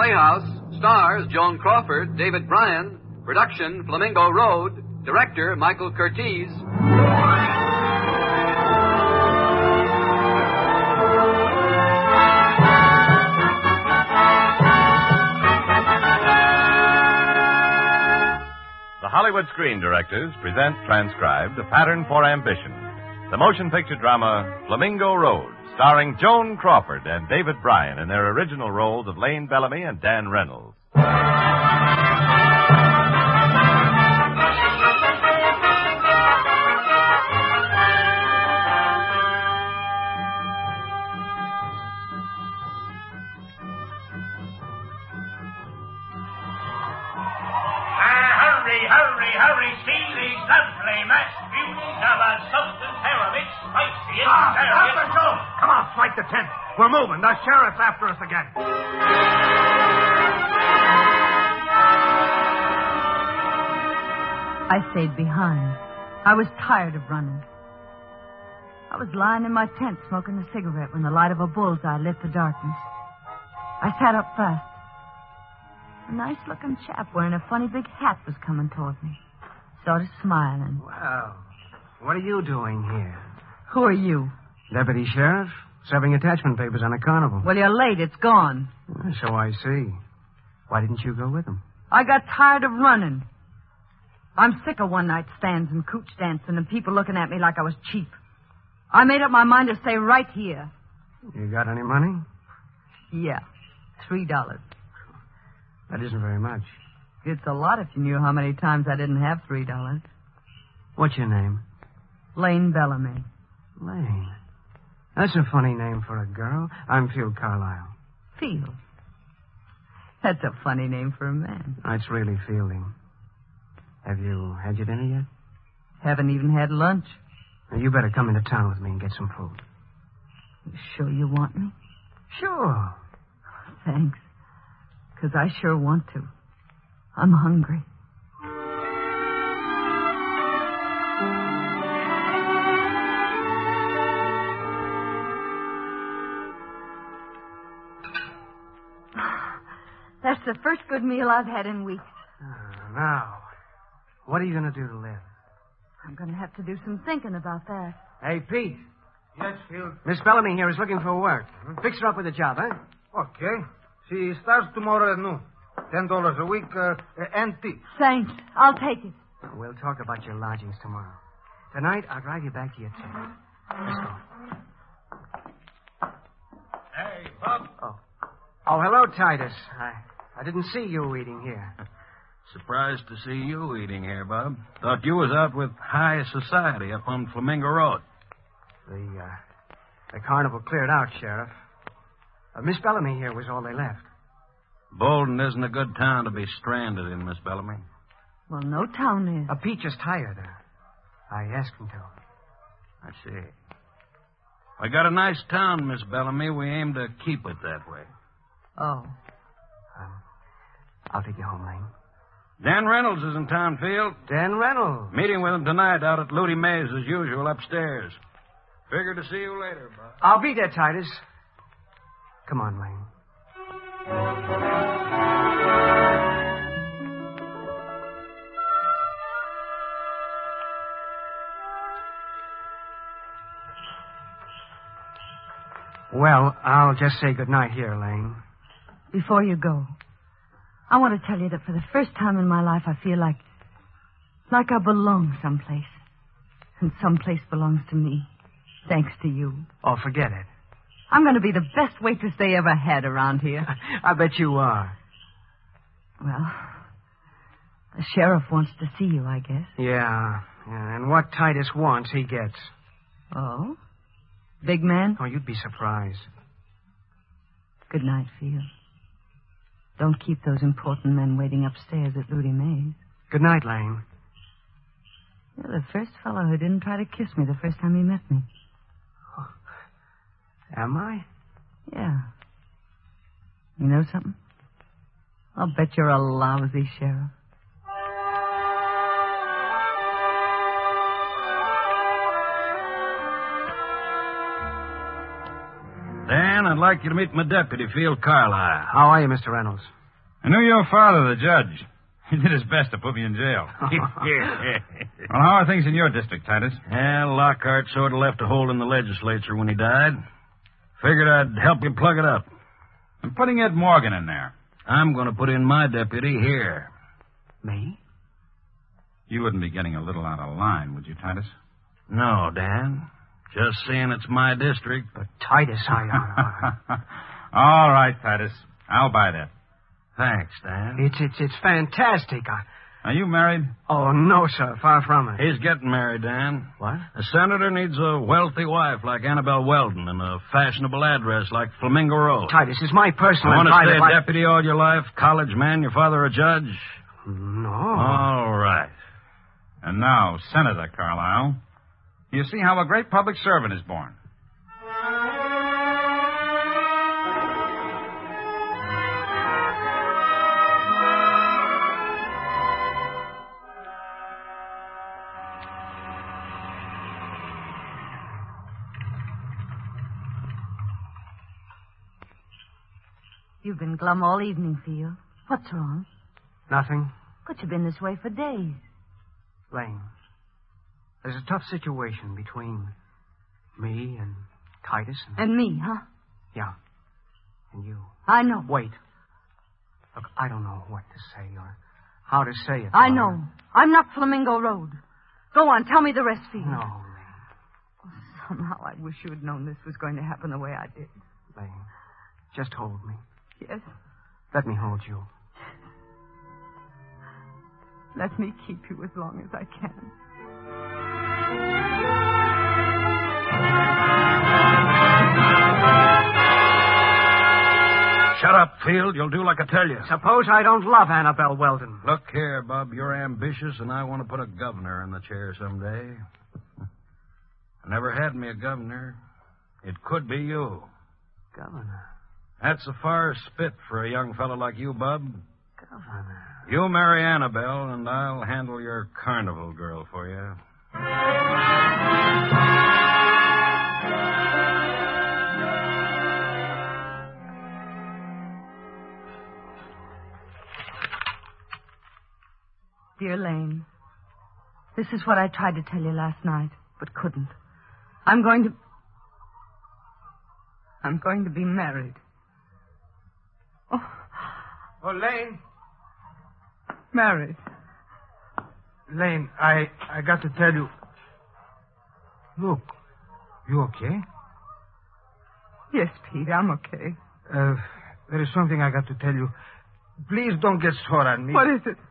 Playhouse. Stars Joan Crawford, David Bryan. Production Flamingo Road. Director Michael Curtiz. The Hollywood Screen Directors present transcribed A Pattern for Ambition, the motion picture drama Flamingo Road, starring Joan Crawford and David Bryan in their original roles of Lane Bellamy and Dan Reynolds. Hurry, see these lovely mashed beauties of a Sultan Pyramid, spicy and Stop, Joe! Come on, strike the tent. We're moving. The sheriff's after us again. I stayed behind. I was tired of running. I was lying in my tent smoking a cigarette when the light of a bullseye lit the darkness. I sat up fast. A nice-looking chap wearing a funny big hat was coming toward me. Sort of smiling. Well, what are you doing here? Who are you? Deputy Sheriff, serving attachment papers on a carnival. Well, you're late. It's gone. So I see. Why didn't you go with them? I got tired of running. I'm sick of one-night stands and cooch dancing and people looking at me like I was cheap. I made up my mind to stay right here. You got any money? Yeah, $3. That isn't very much. It's a lot if you knew how many times I didn't have $3. What's your name? Lane Bellamy. Lane. That's a funny name for a girl. I'm Phil Carlisle. Field. That's a funny name for a man. That's really Fielding. Have you had your dinner yet? Haven't even had lunch. Well, you better come into town with me and get some food. You sure you want me? Sure. Thanks. 'Cause I sure want to. I'm hungry. That's the first good meal I've had in weeks. Now, what are you going to do to live? I'm going to have to do some thinking about that. Hey, Pete. Yes, Phil. Miss Bellamy here is looking for work. Fix her up with a job, huh? Okay. She starts tomorrow at noon. $10 a week, and tip. Thanks. I'll take it. We'll talk about your lodgings tomorrow. Tonight, I'll drive you back to your tent. Let's go. Hey, Bob. Oh, hello, Titus. I didn't see you eating here. Surprised to see you eating here, Bob. Thought you was out with high society up on Flamingo Road. The carnival cleared out, Sheriff. Miss Bellamy here was all they left. Bolden isn't a good town to be stranded in, Miss Bellamy. Well, no town is. Pete just hired her. I asked him to. I see. We got a nice town, Miss Bellamy. We aim to keep it that way. Oh. I'll take you home, Lane. Dan Reynolds is in town, Field. Dan Reynolds. Meeting with him tonight out at Ludi Mays as usual upstairs. Figure to see you later, Bob. I'll be there, Titus. Come on, Lane. Well, I'll just say goodnight here, Lane. Before you go, I want to tell you that for the first time in my life, I feel like I belong someplace. And someplace belongs to me, thanks to you. Oh, forget it. I'm going to be the best waitress they ever had around here. I bet you are. Well, the sheriff wants to see you, I guess. Yeah. And what Titus wants, he gets. Oh? Big man? Oh, you'd be surprised. Good night, Field. Don't keep those important men waiting upstairs at Ludi Mays. Good night, Lane. You're the first fellow who didn't try to kiss me the first time he met me. Oh, am I? Yeah. You know something? I'll bet you're a lousy sheriff. Dan, I'd like you to meet my deputy, Field Carlisle. How are you, Mr. Reynolds? I knew your father, the judge. He did his best to put me in jail. Well, how are things in your district, Titus? Well, Lockhart sort of left a hole in the legislature when he died. Figured I'd help you plug it up. I'm putting Ed Morgan in there. I'm going to put in my deputy here. Me? You wouldn't be getting a little out of line, would you, Titus? No, Dan. Just saying it's my district. But Titus, I... All right, Titus. I'll buy that. Thanks, Dan. It's fantastic. Are you married? Oh, no, sir. Far from it. He's getting married, Dan. What? A senator needs a wealthy wife like Annabelle Weldon and a fashionable address like Flamingo Road. Titus, is my personal... You want to private stay life... a deputy all your life? College man, your father a judge? No. All right. And now, Senator Carlisle, you see how a great public servant is born. You've been glum all evening, Theo. What's wrong? Nothing. But you've been this way for days. Lane, there's a tough situation between me and Titus And me, huh? Yeah. And you. I know. Wait. Look, I don't know what to say or how to say it. I know. I'm not Flamingo Road. Go on, tell me the rest, Theo. No, Oh, somehow I wish you had known this was going to happen the way I did. Lane. Just hold me. Yes? Let me hold you. Let me keep you as long as I can. Shut up, Field. You'll do like I tell you. Suppose I don't love Annabelle Weldon. Look here, Bub. You're ambitious, and I want to put a governor in the chair someday. I never had me a governor. It could be you. Governor? That's a far spit for a young fellow like you, Bub. Governor? You marry Annabelle, and I'll handle your carnival girl for you. Dear Lane, this is what I tried to tell you last night, but couldn't. I'm going to be married. Oh, Lane. Married. Lane, I got to tell you. Look, you okay? Yes, Pete, I'm okay. There is something I got to tell you. Please don't get sore on me. What is it?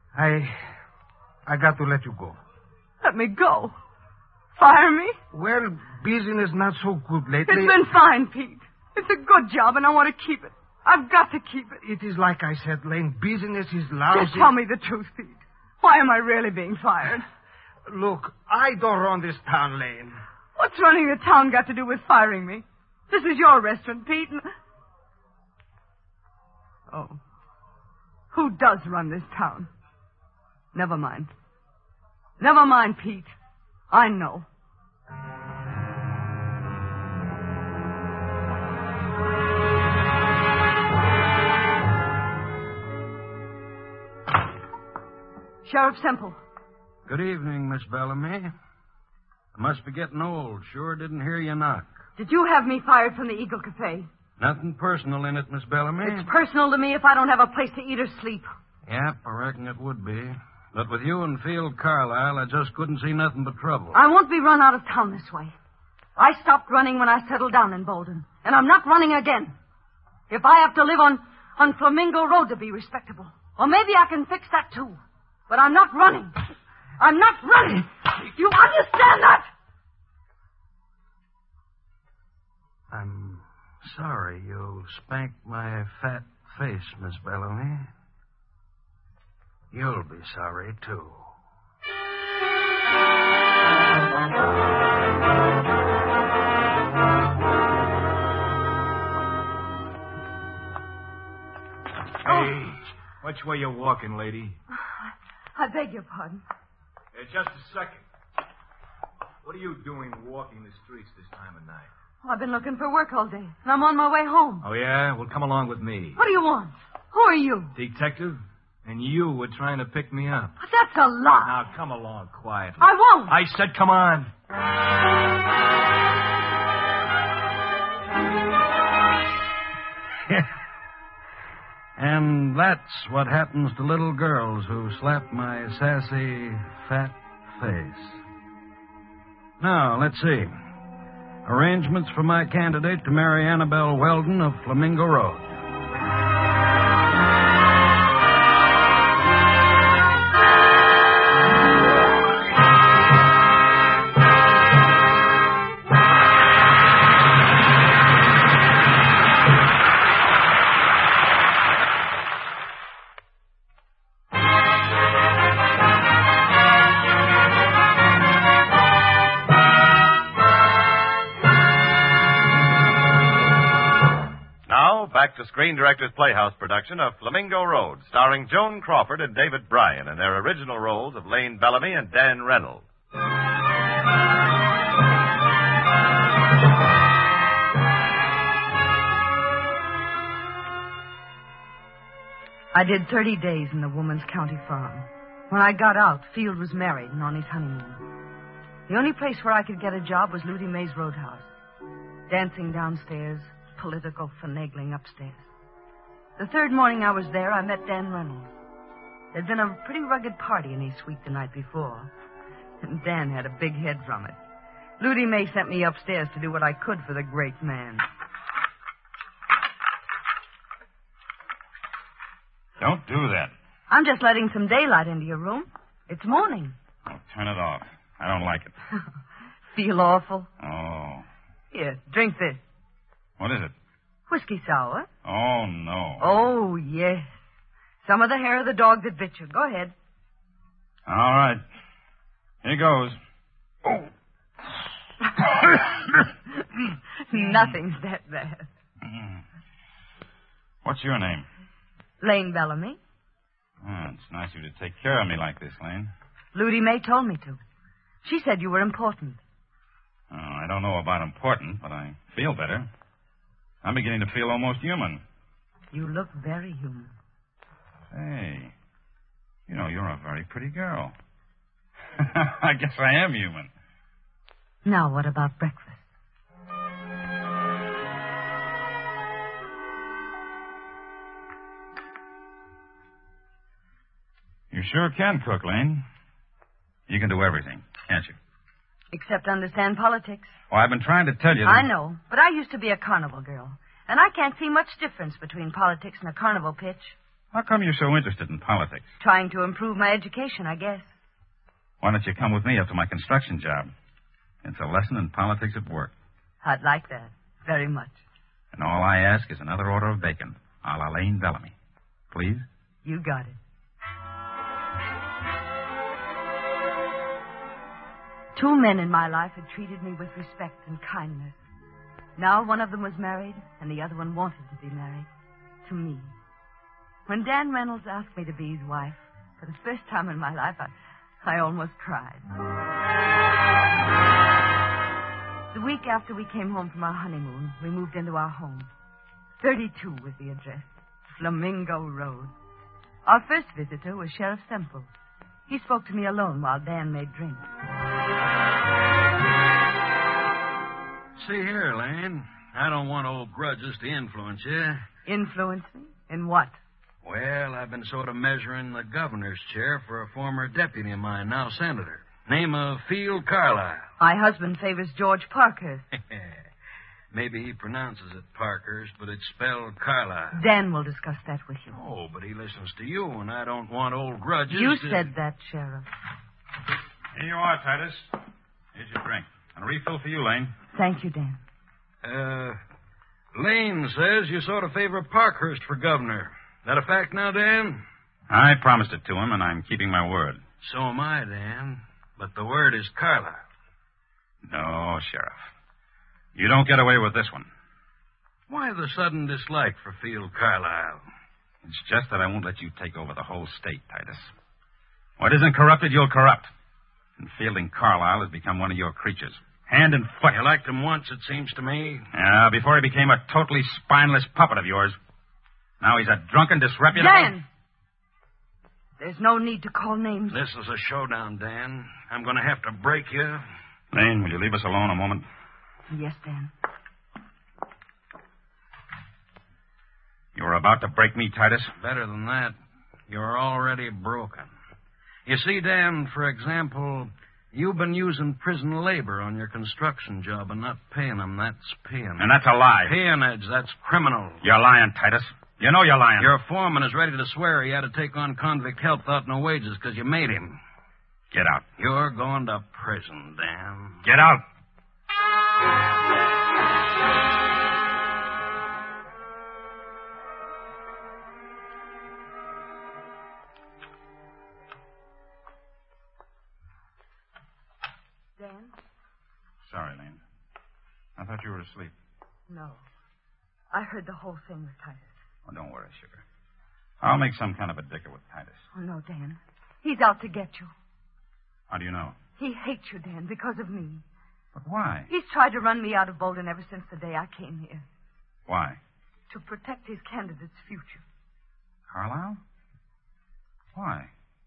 I got to let you go. Let me go. Fire me? Well, business not so good lately. It's been fine, Pete. It's a good job, and I want to keep it. I've got to keep it. It is like I said, Lane. Business is lousy. Just tell me the truth, Pete. Why am I really being fired? Look, I don't run this town, Lane. What's running the town got to do with firing me? This is your restaurant, Pete. And... Oh. Who does run this town? Never mind. Never mind, Pete. I know. Sheriff Semple. Good evening, Miss Bellamy. I must be getting old. Sure didn't hear you knock. Did you have me fired from the Eagle Cafe? Nothing personal in it, Miss Bellamy. It's personal to me if I don't have a place to eat or sleep. Yep, I reckon it would be. But with you and Field Carlisle, I just couldn't see nothing but trouble. I won't be run out of town this way. I stopped running when I settled down in Bolden, and I'm not running again. If I have to live on Flamingo Road to be respectable, well, maybe I can fix that too. But I'm not running. I'm not running. You understand that? I'm sorry you spanked my fat face, Miss Bellamy. You'll be sorry, too. Hey, which way you walking, lady? I beg your pardon. Just a second. What are you doing walking the streets this time of night? Oh, I've been looking for work all day, and I'm on my way home. Oh, yeah? Well, come along with me. What do you want? Who are you? Detective? And you were trying to pick me up. That's a lie. Now, come along quietly. I won't. I said come on. And that's what happens to little girls who slap my sassy, fat face. Now, let's see. Arrangements for my candidate to marry Annabelle Weldon of Flamingo Road. Back to Screen Directors Playhouse production of Flamingo Road, starring Joan Crawford and David Bryan in their original roles of Lane Bellamy and Dan Reynolds. I did 30 days in the Woman's County Farm. When I got out, Field was married and on his honeymoon. The only place where I could get a job was Ludi May's Roadhouse. Dancing downstairs, political finagling upstairs. The third morning I was there, I met Dan Reynolds. There'd been a pretty rugged party in his suite the night before, and Dan had a big head from it. Ludi May sent me upstairs to do what I could for the great man. Don't do that. I'm just letting some daylight into your room. It's morning. Oh, turn it off. I don't like it. Feel awful? Oh. Here, drink this. What is it? Whiskey sour. Oh, no. Oh, yes. Some of the hair of the dog that bit you. Go ahead. All right. Here goes. Oh. Nothing's that bad. What's your name? Lane Bellamy. Oh, it's nice of you to take care of me like this, Lane. Ludi May told me to. She said you were important. Oh, I don't know about important, but I feel better. I'm beginning to feel almost human. You look very human. Hey, you know, you're a very pretty girl. I guess I am human. Now, what about breakfast? You sure can cook, Lane. You can do everything, can't you? Except understand politics. Well, I've been trying to tell you that... I know, but I used to be a carnival girl, and I can't see much difference between politics and a carnival pitch. How come you're so interested in politics? Trying to improve my education, I guess. Why don't you come with me up to my construction job? It's a lesson in politics at work. I'd like that, very much. And all I ask is another order of bacon, a la Lane Bellamy. Please? You got it. 2 men in my life had treated me with respect and kindness. Now one of them was married, and the other one wanted to be married. To me. When Dan Reynolds asked me to be his wife, for the first time in my life, I almost cried. The week after we came home from our honeymoon, we moved into our home. 32 was the address. Flamingo Road. Our first visitor was Sheriff Semple. He spoke to me alone while Dan made drinks. See here, Lane. I don't want old grudges to influence you. Influence me? In what? Well, I've been sort of measuring the governor's chair for a former deputy of mine, now senator. Name of Field Carlisle. My husband favors George Parkhurst. Maybe he pronounces it Parkhurst, but it's spelled Carlisle. Dan will discuss that with you. Oh, but he listens to you, and I don't want old grudges. You said that, Sheriff. Here you are, Titus. Here's your drink. And a refill for you, Lane. Thank you, Dan. Lane says you sort of favor Parkhurst for governor. That a fact now, Dan? I promised it to him, and I'm keeping my word. So am I, Dan. But the word is Carlisle. No, Sheriff. You don't get away with this one. Why the sudden dislike for Field Carlisle? It's just that I won't let you take over the whole state, Titus. What isn't corrupted, you'll corrupt. And Fielding Carlisle has become one of your creatures. Hand and foot. You liked him once, it seems to me. Yeah, before he became a totally spineless puppet of yours. Now he's a drunken, disreputable... Dan! There's no need to call names. This is a showdown, Dan. I'm going to have to break you. Lane, will you leave us alone a moment? Yes, Dan. You were about to break me, Titus? Better than that. You're already broken. You see, Dan, for example, you've been using prison labor on your construction job and not paying them. That's peonage. And that's a lie. Peonage, that's criminal. You're lying, Titus. You know you're lying. Your foreman is ready to swear he had to take on convict help without no wages because you made him. Get out. You're going to prison, Dan. Get out. Dan? Sorry, Lane. I thought you were asleep. No. I heard the whole thing with Titus. Oh, don't worry, sugar. I'll make some kind of a dicker with Titus. Oh, no, Dan. He's out to get you. How do you know? He hates you, Dan, because of me. But why? He's tried to run me out of Bolton ever since the day I came here. Why? To protect his candidate's future. Carlisle? Why?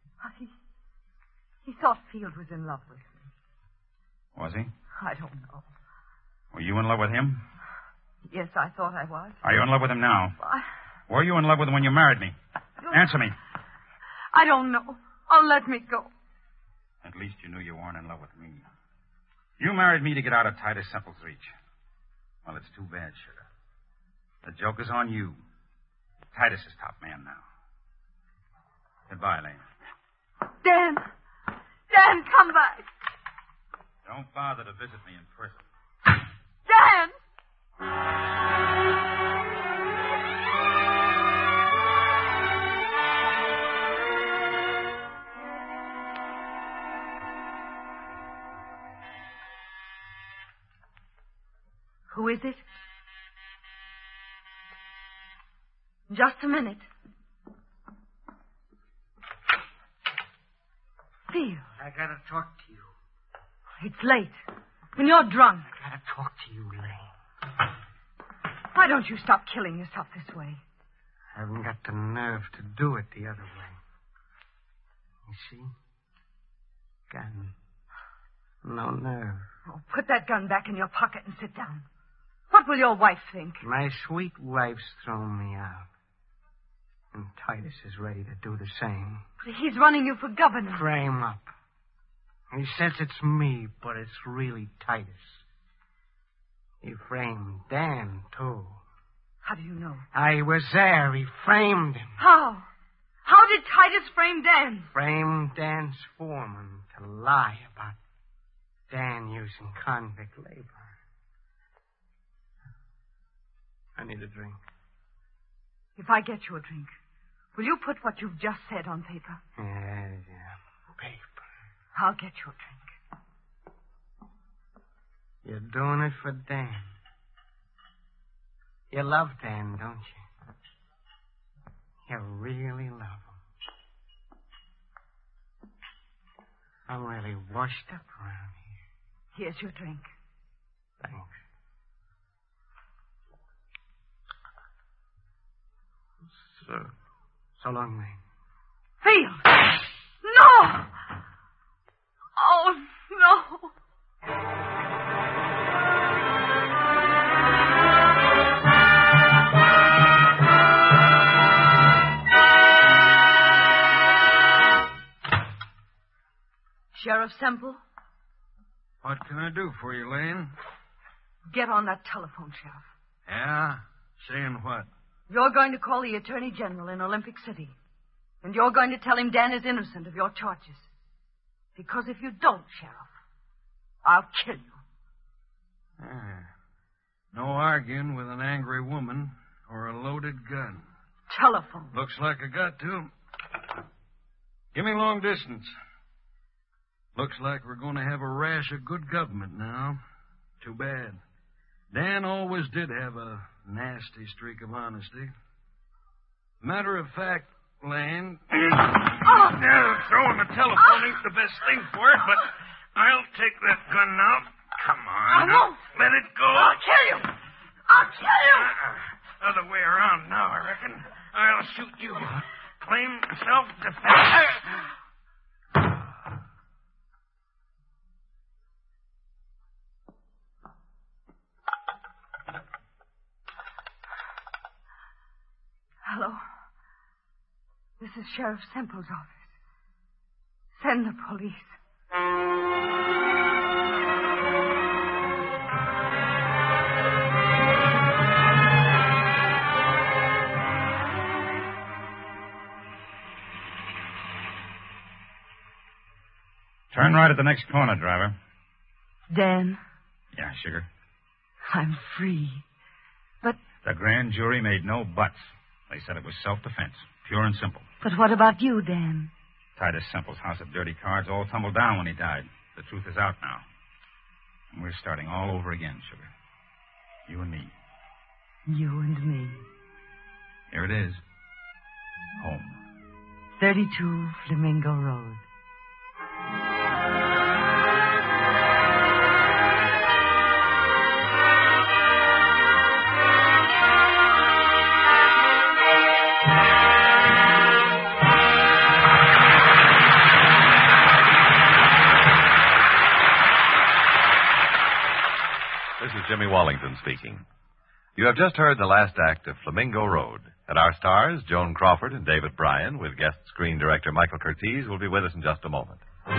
He thought Field was in love with me. Was he? I don't know. Were you in love with him? Yes, I thought I was. Are you in love with him now? Were you in love with him when you married me? Answer me. I don't know. Oh, let me go. At least you knew you weren't in love with me. You married me to get out of Titus Semple's reach. Well, it's too bad, sugar. The joke is on you. Titus is top man now. Goodbye, Lane. Dan! Dan, come back! Don't bother to visit me in prison. Dan! Who is it? Just a minute. Theo. I gotta talk to you. It's late. And you're drunk. I gotta talk to you, Lane. Why don't you stop killing yourself this way? I haven't got the nerve to do it the other way. You see? Gun. No nerve. Oh, put that gun back in your pocket and sit down. What will your wife think? My sweet wife's thrown me out. And Titus is ready to do the same. But he's running you for governor. Frame up. He says it's me, but it's really Titus. He framed Dan, too. How do you know? I was there. He framed him. How? How did Titus frame Dan? Framed Dan's foreman to lie about Dan using convict labor. I need a drink. If I get you a drink, will you put what you've just said on paper? Yeah. Paper. I'll get you a drink. You're doing it for Dan. You love Dan, don't you? You really love him. I'm really washed up around here. Here's your drink. Thanks. So long, Lane. Field! No! Oh, no! Sheriff Semple? What can I do for you, Lane? Get on that telephone, Sheriff. Yeah? Saying what? You're going to call the Attorney General in Olympic City. And you're going to tell him Dan is innocent of your charges. Because if you don't, Sheriff, I'll kill you. No arguing with an angry woman or a loaded gun. Telephone. Looks like I got to. Give me long distance. Looks like we're going to have a rash of good government now. Too bad. Dan always did have a nasty streak of honesty. Matter of fact, Lane... Throwing the telephone ain't the best thing for it, but I'll take that gun now. Come on. I won't. Let it go. I'll kill you. I'll kill you. Other way around now, I reckon. I'll shoot you. Claim self-defense. Hello. This is Sheriff Semple's office. Send the police. Turn right at the next corner, driver. Dan, Yeah, sugar. I'm free. But The grand jury made no buts. They said it was self-defense, pure and simple. what about you, Dan? Titus Semple's house of dirty cards all tumbled down when he died. The truth is out now. And we're starting all over again, sugar. You and me. You and me. Here it is. Home. 32 Flamingo Road. This is Jimmy Wallington speaking. You have just heard the last act of Flamingo Road. And our stars, Joan Crawford and David Bryan, with guest screen director Michael Curtiz, will be with us in just a moment.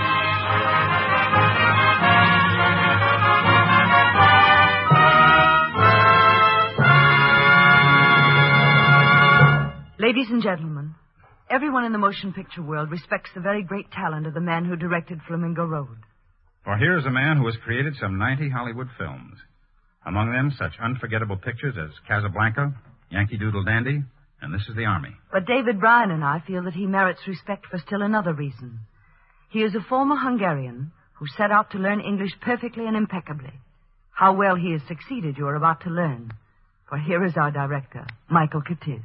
Ladies and gentlemen, everyone in the motion picture world respects the very great talent of the man who directed Flamingo Road. For here's a man who has created some 90 Hollywood films. Among them, such unforgettable pictures as Casablanca, Yankee Doodle Dandy, and This is the Army. But David Bryan and I feel that he merits respect for still another reason. He is a former Hungarian who set out to learn English perfectly and impeccably. How well he has succeeded, you are about to learn. For here is our director, Michael Curtiz.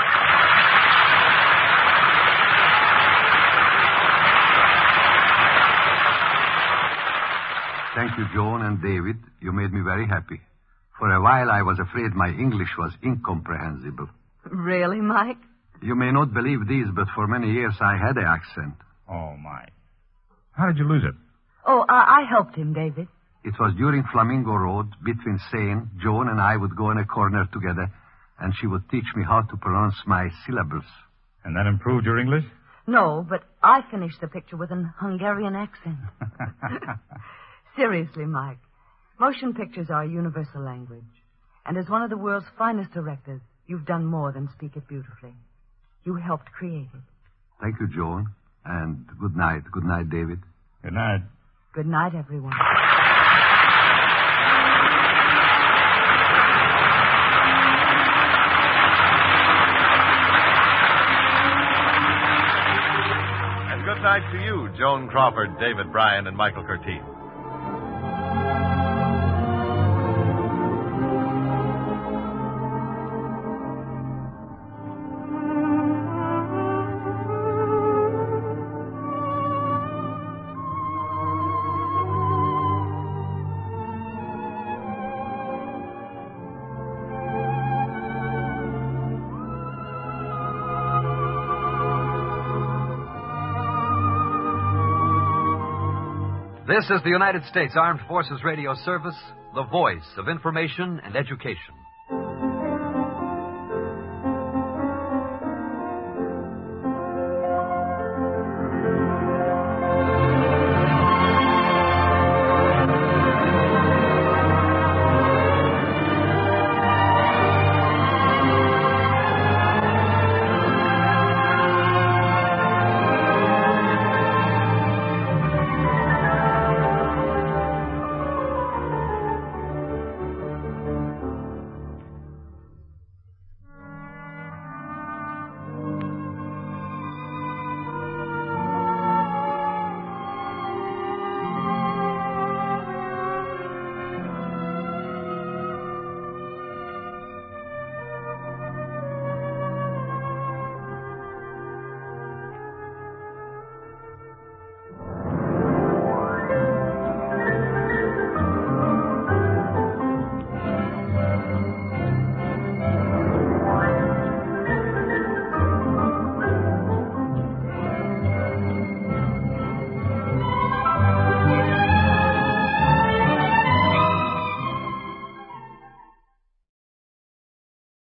Thank you, Joan and David. You made me very happy. For a while, I was afraid my English was incomprehensible. Really, Mike? You may not believe this, but for many years I had an accent. Oh, my. How did you lose it? Oh, I helped him, David. It was during Flamingo Road, between Seine. Joan and I would go in a corner together, and she would teach me how to pronounce my syllables. And that improved your English? No, but I finished the picture with an Hungarian accent. Seriously, Mike, motion pictures are a universal language. And as one of the world's finest directors, you've done more than speak it beautifully. You helped create it. Thank you, Joan. And good night. Good night, David. Good night. Good night, everyone. And good night to you, Joan Crawford, David Bryan, and Michael Curtiz. This is the United States Armed Forces Radio Service, the voice of information and education.